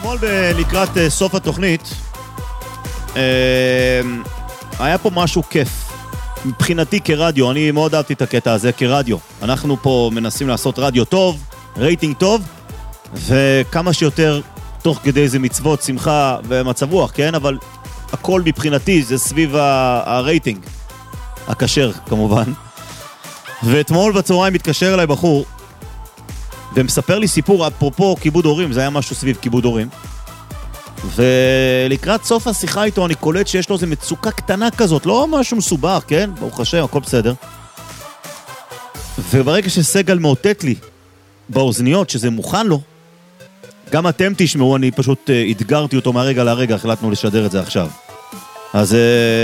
אתמול לקראת סוף התוכנית היה פה משהו כיף מבחינתי כרדיו. אני מאוד אהבתי את הקטע הזה כרדיו. אנחנו פה מנסים לעשות רדיו טוב, רייטינג טוב, וכמה שיותר תוך כדי איזה מצוות, שמחה ומצב רוח, כן? אבל הכל מבחינתי זה סביב הרייטינג הכשר כמובן. ואתמול בצהריים מתקשר אליי בחור ומספר לי סיפור אפרופו כיבוד הורים. זה היה משהו סביב כיבוד הורים, ולקראת סוף השיחה איתו אני קולט שיש לו איזו מצוקה קטנה כזאת, לא משהו מסובך, כן? ברוך השם, הכל בסדר. וברגע שסגל מאותת לי באוזניות שזה מוכן לו, גם אתם תשמעו, אני פשוט אתגרתי אותו מהרגע לרגע, החלטנו לשדר את זה עכשיו. אז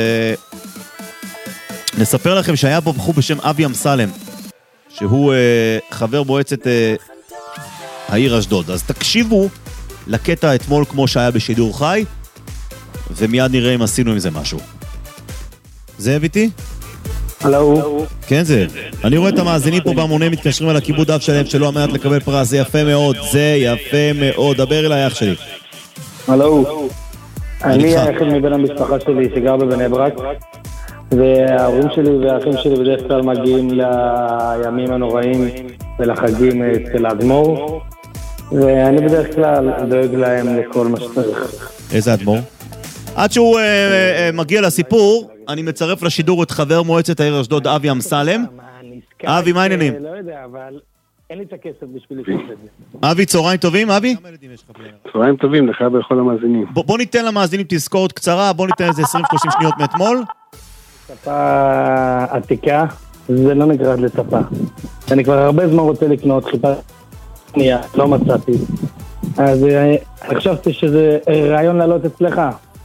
נספר לכם שהיה פה בחור בשם אבי אמסלם, שהוא חבר מועצת העיר אשדוד. אז תקשיבו לקטע אתמול כמו שהיה בשידור חי, ומיד נראה אם עשינו עם זה משהו. זאב איתי? הלו. כן זאב. אני רואה את המאזינים פה בהמונים מתקשרים על הכיבוד אב שלהם שלא אמרת לקבל פרס. זה יפה מאוד, זה יפה מאוד. דבר אליי אח שלי. הלו. אני היחיד מבין המשפחה שלי שגר בבני ברק, וההורים שלי והאחים שלי בדרך כלל מגיעים לימים הנוראים ולחגים אצל האדמו"ר, ואני בדרך כלל דואג להם לכל מה שצריך. איזה אדמו"ר? עד שהוא מגיע לסיפור, אני מצרף לשידור את חבר מועצת העיר אשדוד אבי אמסלם. אבי, מה העניינים? לא יודע, אבל אין לי את הכסף בשביל לפעול את זה. אבי, צהריים טובים, אבי? צהריים טובים לך ולכל המאזינים. בוא ניתן למאזינים תזכורת קצרה, בוא ניתן איזה 20-30 שניות מאתמול. ספה עתיקה, זה לא נגרד לספה. אני כבר הרבה זמן רוצה לקנות, חיפה שנייה, לא מצאתי. אז חשבתי שזה רעיון לעלות אצלך.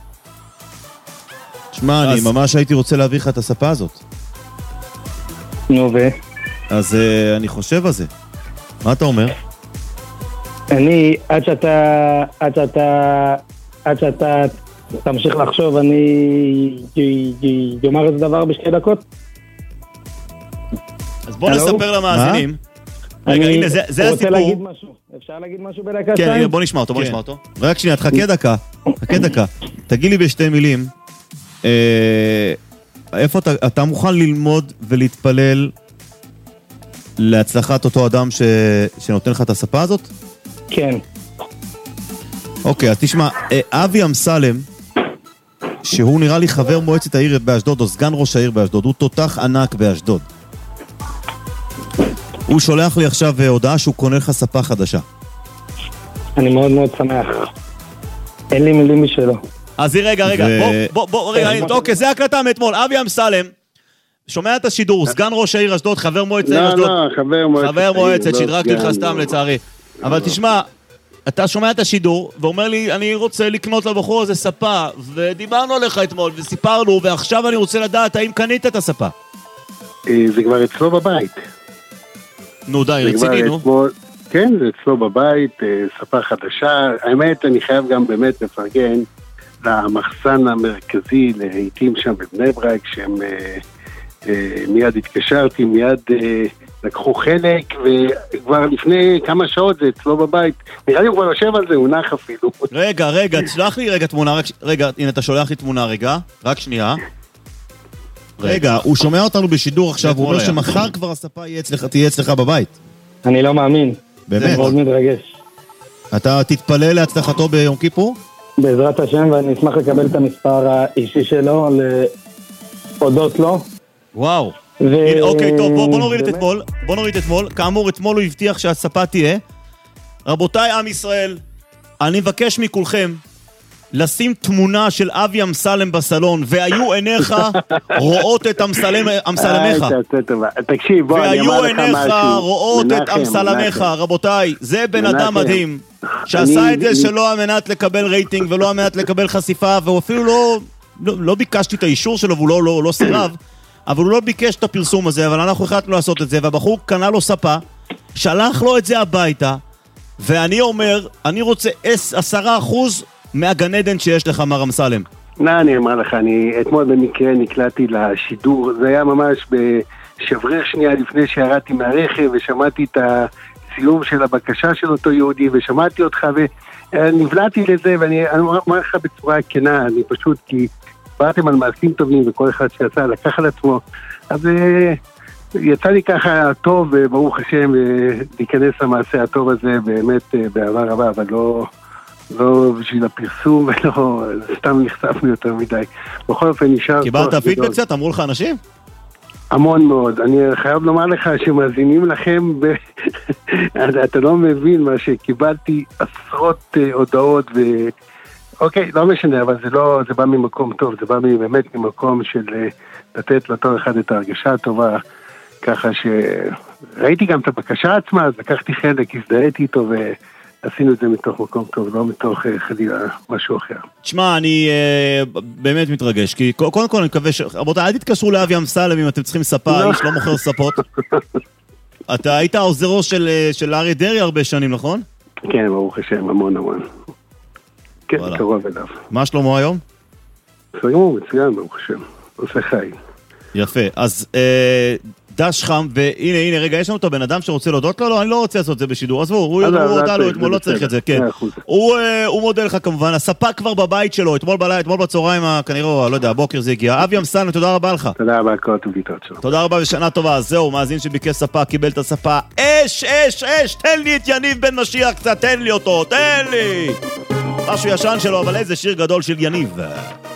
שמע, אני ממש הייתי רוצה להביא לך את הספה הזאת. נו ו? אז אני חושב על זה. מה אתה אומר? אני, עד שאתה תמשיך לחשוב, אני אומר איזה דבר בשתי דקות. אז בוא נספר למאזינים. רגע, הנה, זה הסיפור. רוצה להגיד משהו? אפשר להגיד משהו בדקה? כן, בוא נשמע אותו, רק שנייה, חכה דקה. תגיד לי בשתי מילים, איפה אתה מוכן ללמוד ולהתפלל להצלחת אותו אדם שנותן לך את הספה הזאת? כן. אוקיי, אז תשמע, אבי אמסלם, שהוא נראה לי חבר מועצת העיר באשדוד, או סגן ראש העיר באשדוד, הוא תותח ענק באשדוד. הוא שולח לי עכשיו הודעה שהוא קונה לך ספה חדשה. אני מאוד מאוד שמח. אין לי מילים בשבילו. אז רגע, אוקיי, זה הקלטה מאתמול. אבי אמסלם, שומע את השידור, סגן ראש העיר אשדוד, חבר מועצת העיר אשדוד. חבר מועצת, שדרגתי לך סתם לצערי. אבל תשמע, אתה שומע את השידור, ואומר לי, אני רוצה לקנות לבחור הזה ספה, ודיברנו עליך אתמול, וסיפרנו, ועכשיו אני רוצה לדעת, האם קנית את הספה? זה כבר אצלו בבית. נו די, רציני, נו. כן, זה אצלו בבית, ספה חדשה. האמת, אני חייב גם באמת לפרגן למחסן המרכזי להיטים שם בבני ברק, שהם מיד התקשרתי, מיד לקחו חלק, וכבר לפני כמה שעות זה אצלו בבית. נראה לי הוא כבר יושב על זה, הוא נח אפילו. רגע, תשלח לי רגע תמונה, רגע, הנה אתה שולח לי תמונה רגע, רק שנייה. רגע, הוא שומע אותנו בשידור עכשיו, הוא אומר שמחר כבר הספה תהיה אצלך בבית. אני לא מאמין. באמת? זה מאוד מתרגש. אתה תתפלל להצלחתו ביום כיפור? בעזרת השם, ואני אשמח לקבל את המספר האישי שלו, להודות לו. וואו. אוקיי, טוב, בוא נוריד את אתמול. כאמור, אתמול הוא הבטיח שהספה תהיה. רבותיי עם ישראל, אני מבקש מכולכם לשים תמונה של אבי אמסלם בסלון, והיו עיניך רואות את אמסלמך. תקשיב, בוא, אני אמר לך משהו. והיו עיניך רואות את אמסלמך. רבותיי, זה בן אדם מדהים, שעשה את זה שלא על מנת לקבל רייטינג, ולא על מנת לקבל חשיפה, והוא אפילו לא ביקשתי את האישור שלו, והוא לא סירב, אבל הוא לא ביקש את הפרסום הזה, אבל אנחנו החלטנו לעשות את זה, והבחור קנה לו ספה, שלח לו את זה הביתה, ואני אומר, אני רוצה 10% מהגן עדן שיש לך, מר אמסלם. אני אמר לך, אני אתמול במקרה נקלעתי לשידור, זה היה ממש בשבריר שנייה לפני שירדתי מהרכב, ושמעתי את הצילום של הבקשה של אותו יהודי, ושמעתי אותך, נבלעתי לזה, ואני אומר לך בצורה כנה, אני פשוט, כי באתם על מעשים טובים, וכל אחד שיצא לקח על עצמו, אז יצא לי ככה טוב, ברוך השם, להיכנס למעשה הטוב הזה, באמת בעבר רבה, אבל לא בשביל הפרסום, ולא, סתם נחשפנו יותר מדי. בכל אופן נשאר... קיבלת פידבק קצת? אמרו לך אנשים? המון מאוד. אני חייב לומר לך שמאזינים לכם, אתה לא מבין מה שקיבלתי עשרות הודעות, אוקיי, לא משנה, אבל זה בא ממקום טוב, זה בא באמת ממקום של לתת לתור אחד את ההרגשה הטובה, ככה שראיתי גם את הבקשה עצמה, אז לקחתי חלק, הזדהיתי איתו עשינו את זה מתוך מקום טוב, לא מתוך חלילה משהו אחר. תשמע, אני באמת מתרגש, כי קודם כל אני מקווה רבותיי, אל תתקשרו לאבי אמסלם אם אתם צריכים ספה, איש לא מוכר ספות. אתה היית העוזרו של אריה דרעי הרבה שנים, נכון? כן, ברוך השם, המון. כן, קרוב אליו. מה שלמה היום? מצוין, ברוך השם. עושה חיים. יפה, אז דש חם, והנה, רגע, יש לנו את הבן אדם שרוצה להודות לו? לא, אני לא רוצה לעשות את זה בשידור, עזבו, הוא הודע לו, אתמול לא צריך את זה, כן. הוא מודה לך כמובן, הספה כבר בבית שלו, אתמול בצהריים, כנראה, לא יודע, הבוקר זה הגיע. אבי אמסלם, תודה רבה לך. תודה רבה, כל טוב להתראות שלו. תודה רבה ושנה טובה, זהו, מאזין שביקש ספה, קיבל את הספה. אש, תן לי את יניב בן משיח קצת, תן לי אותו, תן לי! משהו ישן שלו, אבל איזה שיר גדול של יניב.